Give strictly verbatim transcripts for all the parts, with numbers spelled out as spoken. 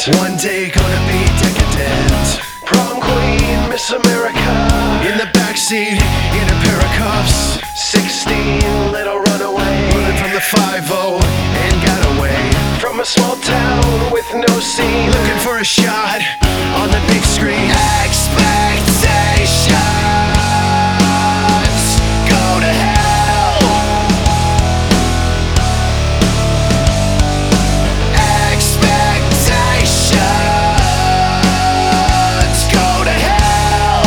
One day gonna be decadent. Prom queen, Miss America. In the backseat, in a pair of cuffs. Sixteen, little runaway. Running from the five oh and got away. From a small town with no scene. Looking for a shot on the big screen. Expectations go to hell. Expectations go to hell.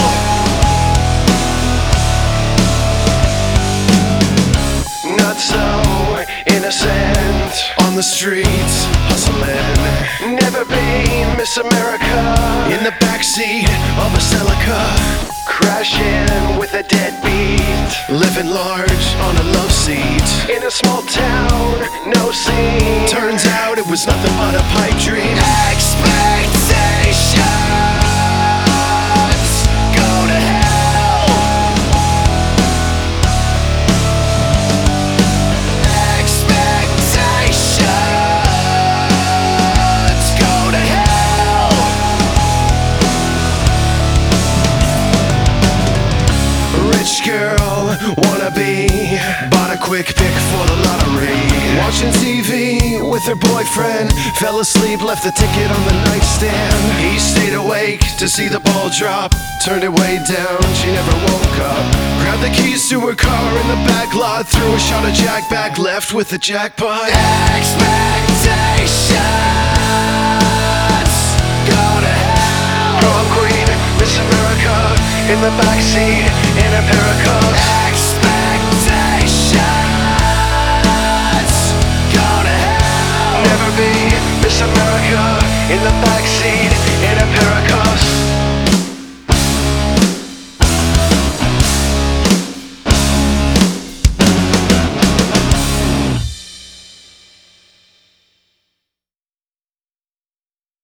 Not so innocent. On the streets, hustling. Never been Miss America. In the backseat of a Celica. Crashing with a deadbeat. Living large on a love seat. In a small town, no scene. Turns out it was nothing but a pipe dream. Expectations go to hell. Expectations go to hell. Rich girl, wannabe. Bought a quick pick for the lottery. Watching T V with her boyfriend. Fell asleep, left the ticket on the nightstand. He stayed awake to see the ball drop. Turned it way down, she never woke up. Grabbed the keys to her car in the back lot. Threw a shot of Jack back, left with the jackpot. Expectations go to hell. Prom queen, Miss America. In the backseat, in a pair of cuffs. Expectations go to hell. Never be Miss America. In the